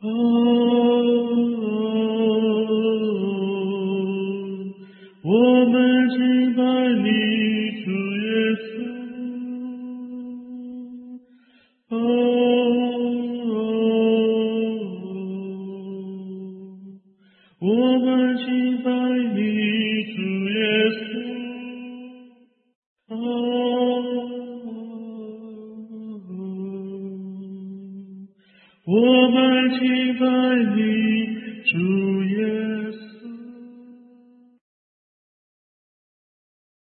我们敬拜你，主耶稣。我们敬拜你，主耶稣。我们敬拜你，主耶稣。